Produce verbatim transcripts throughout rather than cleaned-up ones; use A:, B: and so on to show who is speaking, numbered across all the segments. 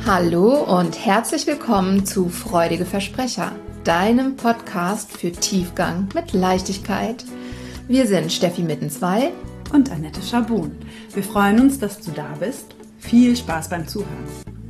A: Hallo und herzlich willkommen zu Freudige Versprecher, deinem Podcast für Tiefgang mit Leichtigkeit. Wir sind Steffi Mittenzweil
B: und Annette Schabun. Wir freuen uns, dass du da bist. Viel Spaß beim Zuhören.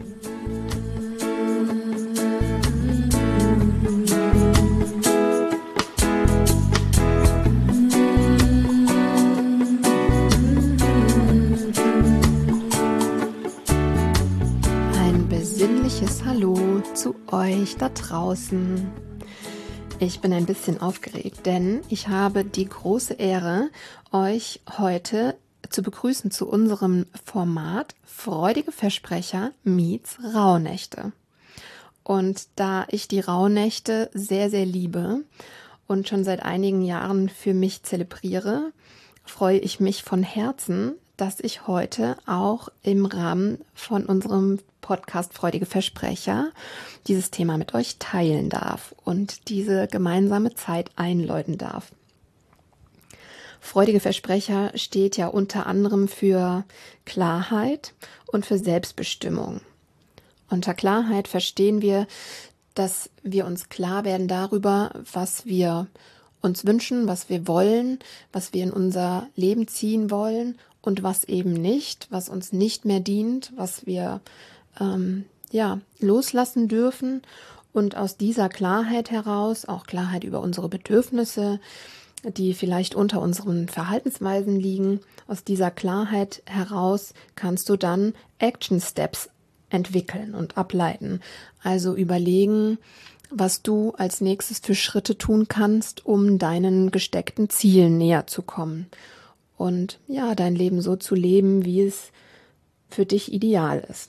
A: Hallo zu euch da draußen. Ich bin ein bisschen aufgeregt, denn ich habe die große Ehre, euch heute zu begrüßen zu unserem Format Freudige Versprecher meets Rauhnächte. Und da ich die Rauhnächte sehr, sehr liebe und schon seit einigen Jahren für mich zelebriere, freue ich mich von Herzen, dass ich heute auch im Rahmen von unserem Podcast Freudige Versprecher dieses Thema mit euch teilen darf und diese gemeinsame Zeit einläuten darf. Freudige Versprecher steht ja unter anderem für Klarheit und für Selbstbestimmung. Unter Klarheit verstehen wir, dass wir uns klar werden darüber, was wir uns wünschen, was wir wollen, was wir in unser Leben ziehen wollen und was eben nicht, was uns nicht mehr dient, was wir ähm, ja loslassen dürfen. Und aus dieser Klarheit heraus, auch Klarheit über unsere Bedürfnisse, die vielleicht unter unseren Verhaltensweisen liegen, aus dieser Klarheit heraus kannst du dann Action Steps entwickeln und ableiten. Also überlegen, was du als nächstes für Schritte tun kannst, um deinen gesteckten Zielen näher zu kommen. Und ja, dein Leben so zu leben, wie es für dich ideal ist.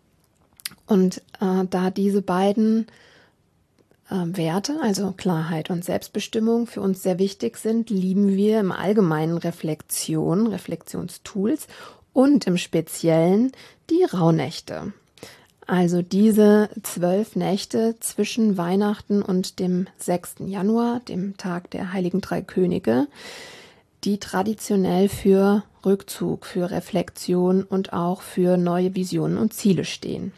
A: Und äh, da diese beiden äh, Werte, also Klarheit und Selbstbestimmung, für uns sehr wichtig sind, lieben wir im Allgemeinen Reflexion, Reflexionstools und im Speziellen die Rauhnächte. Also diese zwölf Nächte zwischen Weihnachten und dem sechsten Januar, dem Tag der Heiligen Drei Könige, die traditionell für Rückzug, für Reflexion und auch für neue Visionen und Ziele stehen.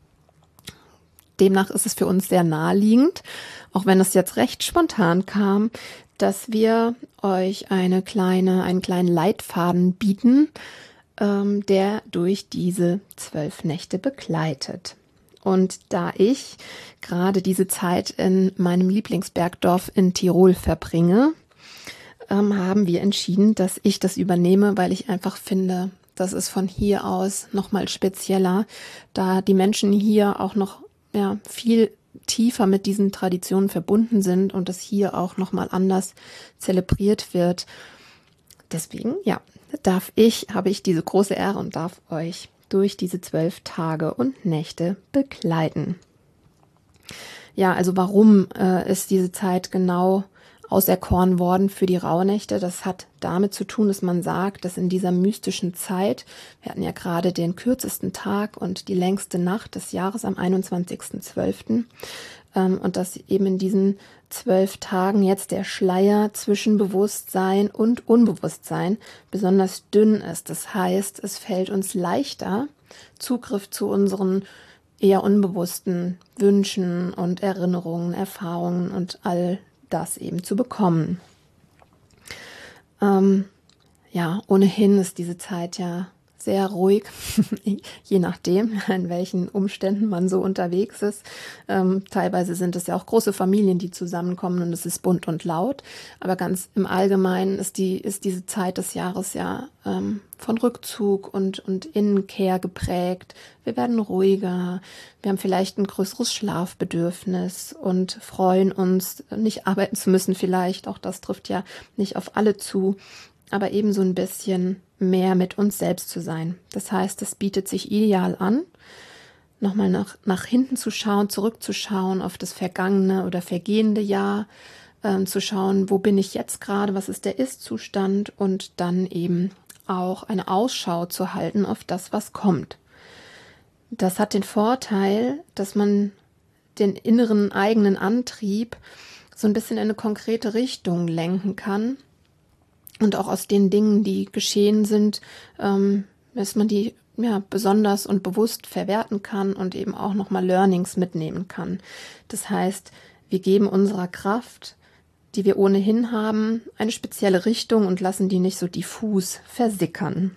A: Demnach ist es für uns sehr naheliegend, auch wenn es jetzt recht spontan kam, dass wir euch eine kleine, einen kleinen Leitfaden bieten, ähm, der durch diese zwölf Nächte begleitet. Und da ich gerade diese Zeit in meinem Lieblingsbergdorf in Tirol verbringe, ähm, haben wir entschieden, dass ich das übernehme, weil ich einfach finde, das ist von hier aus nochmal spezieller, da die Menschen hier auch noch ja, viel tiefer mit diesen Traditionen verbunden sind und das hier auch nochmal anders zelebriert wird. Deswegen, ja, darf ich, habe ich diese große Ehre und darf euch durch diese zwölf Tage und Nächte begleiten. Ja, also warum äh, ist diese Zeit genau auserkoren worden für die Rauhnächte? Das hat damit zu tun, dass man sagt, dass in dieser mystischen Zeit, wir hatten ja gerade den kürzesten Tag und die längste Nacht des Jahres am einundzwanzigsten zwölften Ähm, und dass eben in diesen zwölf Tagen jetzt der Schleier zwischen Bewusstsein und Unbewusstsein besonders dünn ist. Das heißt, es fällt uns leichter, Zugriff zu unseren eher unbewussten Wünschen und Erinnerungen, Erfahrungen und all das eben zu bekommen. Ähm, ja, ohnehin ist diese Zeit ja sehr ruhig, je nachdem, in welchen Umständen man so unterwegs ist. Ähm, teilweise sind es ja auch große Familien, die zusammenkommen und es ist bunt und laut. Aber ganz im Allgemeinen ist die ist diese Zeit des Jahres ja ähm, von Rückzug und und Innenkehr geprägt. Wir werden ruhiger, wir haben vielleicht ein größeres Schlafbedürfnis und freuen uns, nicht arbeiten zu müssen vielleicht. Auch das trifft ja nicht auf alle zu, aber eben so ein bisschen mehr mit uns selbst zu sein. Das heißt, es bietet sich ideal an, nochmal nach, nach hinten zu schauen, zurückzuschauen auf das vergangene oder vergehende Jahr, äh, zu schauen, wo bin ich jetzt gerade, was ist der Ist-Zustand und dann eben auch eine Ausschau zu halten auf das, was kommt. Das hat den Vorteil, dass man den inneren eigenen Antrieb so ein bisschen in eine konkrete Richtung lenken kann. Und auch aus den Dingen, die geschehen sind, ähm, dass man die ja, besonders und bewusst verwerten kann und eben auch nochmal Learnings mitnehmen kann. Das heißt, wir geben unserer Kraft, die wir ohnehin haben, eine spezielle Richtung und lassen die nicht so diffus versickern.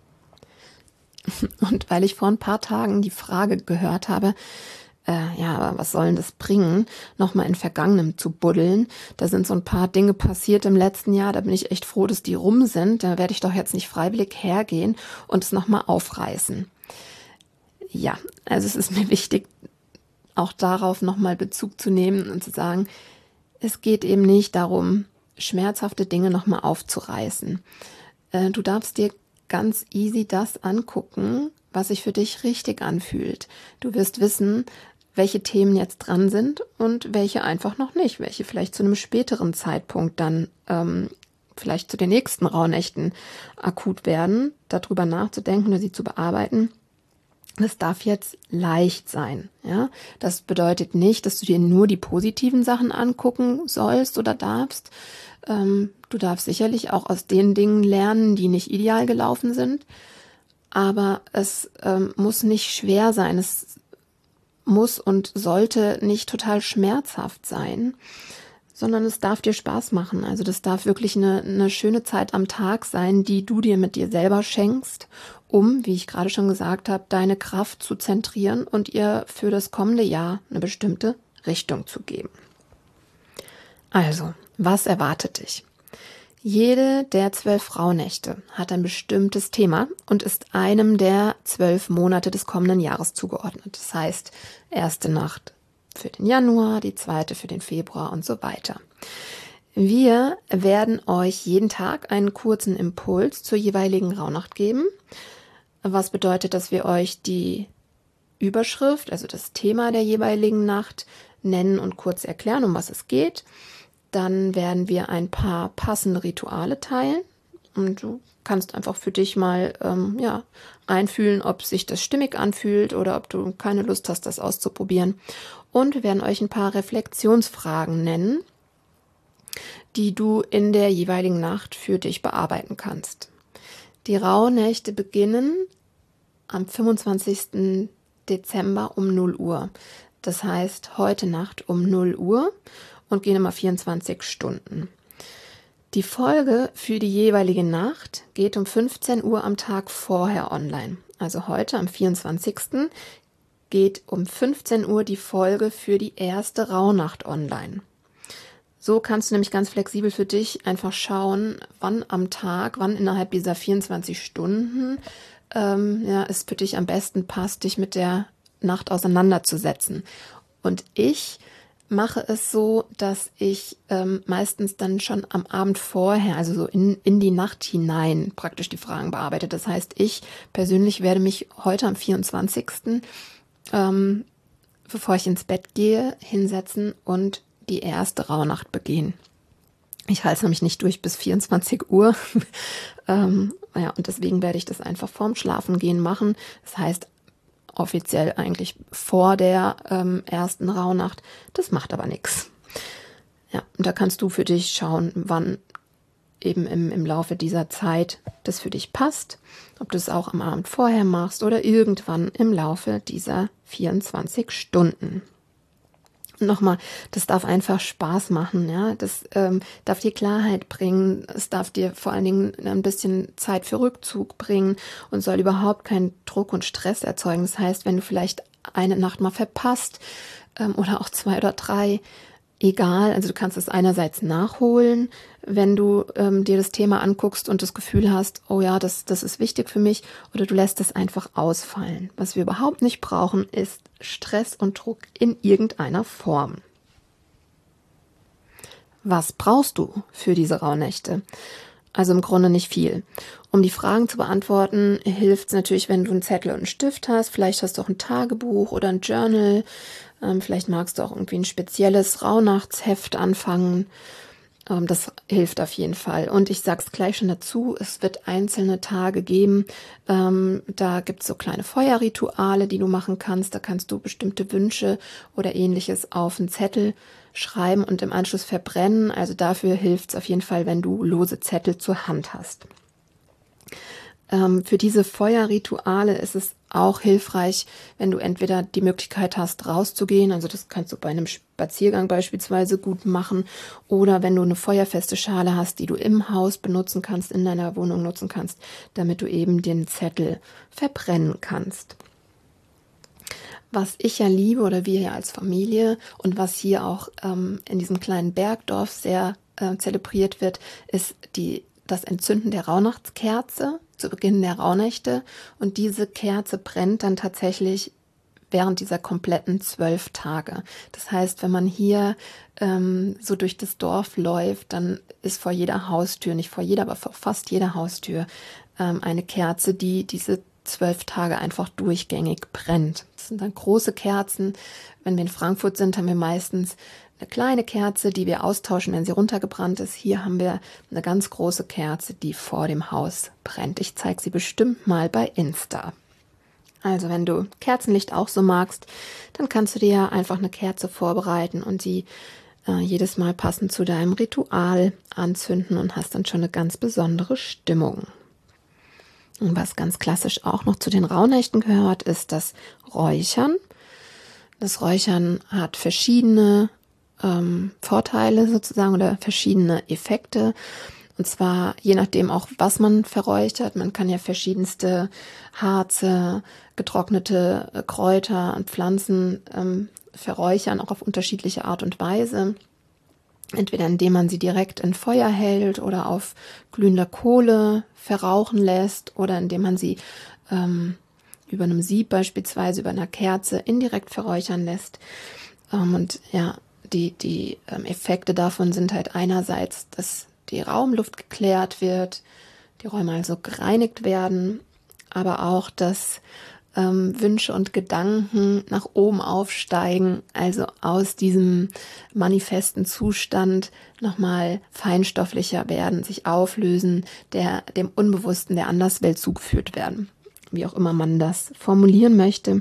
A: Und weil ich vor ein paar Tagen die Frage gehört habe, äh, ja, aber was soll denn das bringen, nochmal in Vergangenem zu buddeln? Da sind so ein paar Dinge passiert im letzten Jahr, da bin ich echt froh, dass die rum sind. Da werde ich doch jetzt nicht freiwillig hergehen und es nochmal aufreißen. Ja, also es ist mir wichtig, auch darauf nochmal Bezug zu nehmen und zu sagen, es geht eben nicht darum, schmerzhafte Dinge nochmal aufzureißen. Äh, du darfst dir ganz easy das angucken, was sich für dich richtig anfühlt. Du wirst wissen, welche Themen jetzt dran sind und welche einfach noch nicht, welche vielleicht zu einem späteren Zeitpunkt dann ähm, vielleicht zu den nächsten Rauhnächten akut werden, darüber nachzudenken oder sie zu bearbeiten. Das darf jetzt leicht sein, ja. Das bedeutet nicht, dass du dir nur die positiven Sachen angucken sollst oder darfst. Ähm, du darfst sicherlich auch aus den Dingen lernen, die nicht ideal gelaufen sind. Aber es ähm, muss nicht schwer sein. Es muss und sollte nicht total schmerzhaft sein, sondern es darf dir Spaß machen. Also das darf wirklich eine, eine schöne Zeit am Tag sein, die du dir mit dir selber schenkst, um, wie ich gerade schon gesagt habe, deine Kraft zu zentrieren und ihr für das kommende Jahr eine bestimmte Richtung zu geben. Also, was erwartet dich? Jede der zwölf Rauhnächte hat ein bestimmtes Thema und ist einem der zwölf Monate des kommenden Jahres zugeordnet. Das heißt, erste Nacht für den Januar, die zweite für den Februar und so weiter. Wir werden euch jeden Tag einen kurzen Impuls zur jeweiligen Rauhnacht geben, was bedeutet, dass wir euch die Überschrift, also das Thema der jeweiligen Nacht, nennen und kurz erklären, um was es geht. Dann werden wir ein paar passende Rituale teilen und du kannst einfach für dich mal ähm, ja, reinfühlen, ob sich das stimmig anfühlt oder ob du keine Lust hast, das auszuprobieren. Und wir werden euch ein paar Reflexionsfragen nennen, die du in der jeweiligen Nacht für dich bearbeiten kannst. Die Rauhnächte beginnen am fünfundzwanzigsten Dezember um null Uhr. Das heißt, heute Nacht um null Uhr und gehen immer vierundzwanzig Stunden. Die Folge für die jeweilige Nacht geht um fünfzehn Uhr am Tag vorher online. Also heute am vierundzwanzigsten geht um fünfzehn Uhr die Folge für die erste Rauhnacht online. So kannst du nämlich ganz flexibel für dich einfach schauen, wann am Tag, wann innerhalb dieser vierundzwanzig Stunden ähm, ja, es für dich am besten passt, dich mit der Nacht auseinanderzusetzen. Und ich mache es so, dass ich ähm, meistens dann schon am Abend vorher, also so in, in die Nacht hinein praktisch die Fragen bearbeite. Das heißt, ich persönlich werde mich heute am vierundzwanzigsten Ähm, bevor ich ins Bett gehe, hinsetzen und die erste Rauhnacht begehen. Ich halte es nämlich nicht durch bis vierundzwanzig Uhr. ähm, ja, und deswegen werde ich das einfach vorm Schlafengehen machen. Das heißt, offiziell eigentlich vor der ähm, ersten Rauhnacht. Das macht aber nichts. Ja, und da kannst du für dich schauen, wann eben im, im Laufe dieser Zeit das für dich passt, ob du es auch am Abend vorher machst oder irgendwann im Laufe dieser vierundzwanzig Stunden. Und nochmal, das darf einfach Spaß machen, ja, das ähm, darf dir Klarheit bringen, es darf dir vor allen Dingen ein bisschen Zeit für Rückzug bringen und soll überhaupt keinen Druck und Stress erzeugen. Das heißt, wenn du vielleicht eine Nacht mal verpasst ähm, oder auch zwei oder drei, egal, also du kannst es einerseits nachholen, wenn du ähm, dir das Thema anguckst und das Gefühl hast, oh ja, das, das ist wichtig für mich, oder du lässt es einfach ausfallen. Was wir überhaupt nicht brauchen, ist Stress und Druck in irgendeiner Form. Was brauchst du für diese Rauhnächte? Also im Grunde nicht viel. Um die Fragen zu beantworten, hilft es natürlich, wenn du einen Zettel und einen Stift hast. Vielleicht hast du auch ein Tagebuch oder ein Journal. Ähm, vielleicht magst du auch irgendwie ein spezielles Rauhnachtsheft anfangen. Ähm, das hilft auf jeden Fall. Und ich sag's gleich schon dazu, es wird einzelne Tage geben. Ähm, da gibt's so kleine Feuerrituale, die du machen kannst. Da kannst du bestimmte Wünsche oder Ähnliches auf einen Zettel schreiben und im Anschluss verbrennen. Also dafür hilft es auf jeden Fall, wenn du lose Zettel zur Hand hast. Ähm, für diese Feuerrituale ist es auch hilfreich, wenn du entweder die Möglichkeit hast, rauszugehen, also das kannst du bei einem Spaziergang beispielsweise gut machen, oder wenn du eine feuerfeste Schale hast, die du im Haus benutzen kannst, in deiner Wohnung nutzen kannst, damit du eben den Zettel verbrennen kannst. Was ich ja liebe oder wir ja als Familie und was hier auch ähm, in diesem kleinen Bergdorf sehr äh, zelebriert wird, ist die, das Entzünden der Rauhnachtskerze zu Beginn der Rauhnächte. Und diese Kerze brennt dann tatsächlich während dieser kompletten zwölf Tage. Das heißt, wenn man hier ähm, so durch das Dorf läuft, dann ist vor jeder Haustür, nicht vor jeder, aber vor fast jeder Haustür ähm, eine Kerze, die diese zwölf Tage einfach durchgängig brennt. Das sind dann große Kerzen. Wenn wir in Frankfurt sind, haben wir meistens eine kleine Kerze, die wir austauschen, wenn sie runtergebrannt ist. Hier haben wir eine ganz große Kerze, die vor dem Haus brennt. Ich zeige sie bestimmt mal bei Insta. Also wenn du Kerzenlicht auch so magst, dann kannst du dir ja einfach eine Kerze vorbereiten und sie äh, jedes Mal passend zu deinem Ritual anzünden und hast dann schon eine ganz besondere Stimmung. Und was ganz klassisch auch noch zu den Rauhnächten gehört, ist das Räuchern. Das Räuchern hat verschiedene ähm, Vorteile sozusagen oder verschiedene Effekte. Und zwar je nachdem auch, was man verräuchert. Man kann ja verschiedenste Harze, getrocknete Kräuter und Pflanzen ähm, verräuchern, auch auf unterschiedliche Art und Weise. Entweder indem man sie direkt in Feuer hält oder auf glühender Kohle verrauchen lässt oder indem man sie ähm, über einem Sieb beispielsweise, über einer Kerze indirekt verräuchern lässt. Ähm, und ja, die, die ähm, Effekte davon sind halt einerseits, dass die Raumluft geklärt wird, die Räume also gereinigt werden, aber auch, dass ähm, Wünsche und Gedanken nach oben aufsteigen, also aus diesem manifesten Zustand nochmal feinstofflicher werden, sich auflösen, der dem Unbewussten der Anderswelt zugeführt werden, wie auch immer man das formulieren möchte.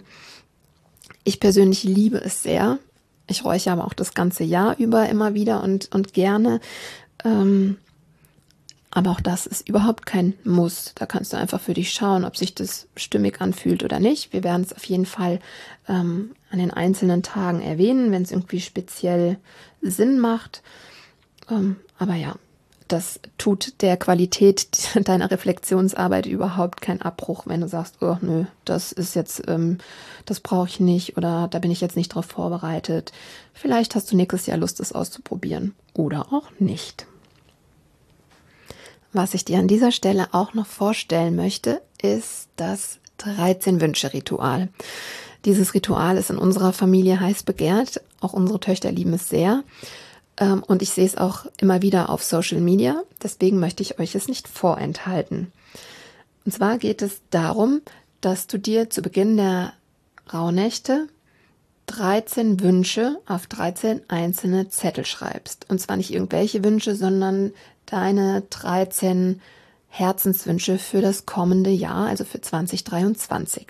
A: Ich persönlich liebe es sehr. Ich räuchere aber auch das ganze Jahr über immer wieder und, und gerne. Ähm, Aber auch das ist überhaupt kein Muss. Da kannst du einfach für dich schauen, ob sich das stimmig anfühlt oder nicht. Wir werden es auf jeden Fall ähm, an den einzelnen Tagen erwähnen, wenn es irgendwie speziell Sinn macht. Ähm, aber ja, das tut der Qualität deiner Reflexionsarbeit überhaupt keinen Abbruch, wenn du sagst, oh nö, das ist jetzt, ähm, das brauche ich nicht oder da bin ich jetzt nicht drauf vorbereitet. Vielleicht hast du nächstes Jahr Lust, das auszuprobieren oder auch nicht. Was ich dir an dieser Stelle auch noch vorstellen möchte, ist das dreizehn-Wünsche-Ritual. Dieses Ritual ist in unserer Familie heiß begehrt. Auch unsere Töchter lieben es sehr. Und ich sehe es auch immer wieder auf Social Media. Deswegen möchte ich euch es nicht vorenthalten. Und zwar geht es darum, dass du dir zu Beginn der Rauhnächte dreizehn Wünsche auf dreizehn einzelne Zettel schreibst. Und zwar nicht irgendwelche Wünsche, sondern deine dreizehn Herzenswünsche für das kommende Jahr, also für zwanzig dreiundzwanzig.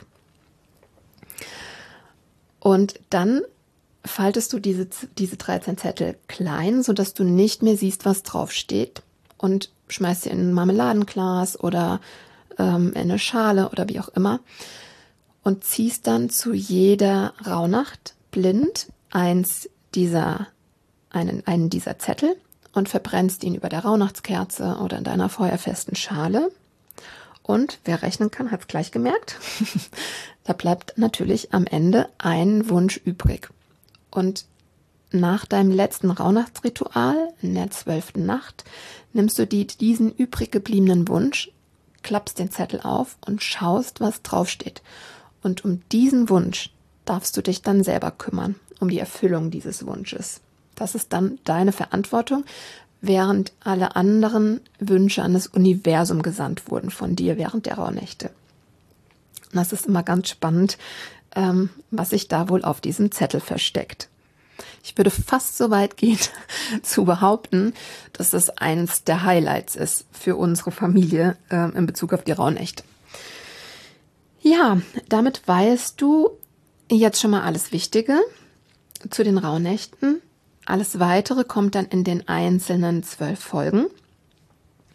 A: Und dann faltest du diese, diese dreizehn Zettel klein, sodass du nicht mehr siehst, was draufsteht und schmeißt sie in ein Marmeladenglas oder ähm, in eine Schale oder wie auch immer und ziehst dann zu jeder Rauhnacht blind eins dieser, einen, einen dieser Zettel und verbrennst ihn über der Rauhnachtskerze oder in deiner feuerfesten Schale. Und wer rechnen kann, hat es gleich gemerkt. Da bleibt natürlich am Ende ein Wunsch übrig. Und nach deinem letzten Rauhnachtsritual, in der zwölften Nacht, nimmst du die, diesen übrig gebliebenen Wunsch, klappst den Zettel auf und schaust, was draufsteht. Und um diesen Wunsch darfst du dich dann selber kümmern, um die Erfüllung dieses Wunsches. Das ist dann deine Verantwortung, während alle anderen Wünsche an das Universum gesandt wurden von dir während der Rauhnächte. Und das ist immer ganz spannend, ähm, was sich da wohl auf diesem Zettel versteckt. Ich würde fast so weit gehen, zu behaupten, dass das eines der Highlights ist für unsere Familie äh, in Bezug auf die Rauhnächte. Ja, damit weißt du jetzt schon mal alles Wichtige zu den Rauhnächten. Alles Weitere kommt dann in den einzelnen zwölf Folgen.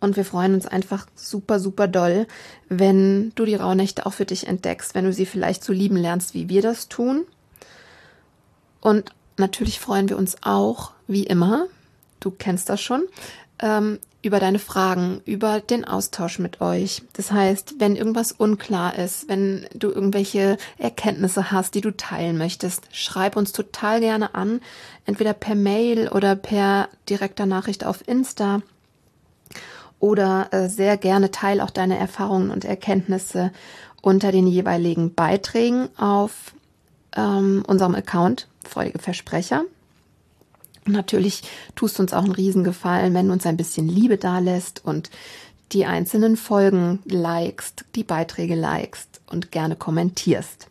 A: Und wir freuen uns einfach super, super doll, wenn du die Rauhnächte auch für dich entdeckst, wenn du sie vielleicht so lieben lernst, wie wir das tun. Und natürlich freuen wir uns auch, wie immer, du kennst das schon, ähm, über deine Fragen, über den Austausch mit euch. Das heißt, wenn irgendwas unklar ist, wenn du irgendwelche Erkenntnisse hast, die du teilen möchtest, schreib uns total gerne an, entweder per Mail oder per direkter Nachricht auf Insta oder äh, sehr gerne teile auch deine Erfahrungen und Erkenntnisse unter den jeweiligen Beiträgen auf ähm, unserem Account Freudige Versprecher. Und natürlich tust du uns auch einen Riesengefallen, wenn du uns ein bisschen Liebe dalässt und die einzelnen Folgen likest, die Beiträge likest und gerne kommentierst.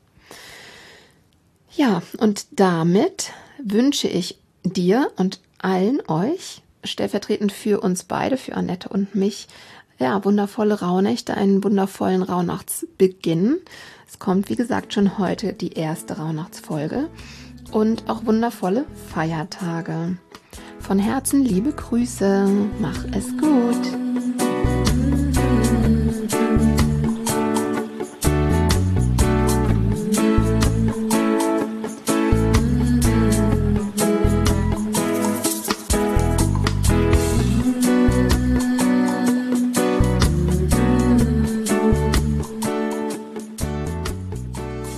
A: Ja, und damit wünsche ich dir und allen euch, stellvertretend für uns beide, für Annette und mich, ja, wundervolle Rauhnächte, einen wundervollen Rauhnachtsbeginn. Es kommt, wie gesagt, schon heute die erste Rauhnachtsfolge. Und auch wundervolle Feiertage. Von Herzen liebe Grüße. Mach es gut.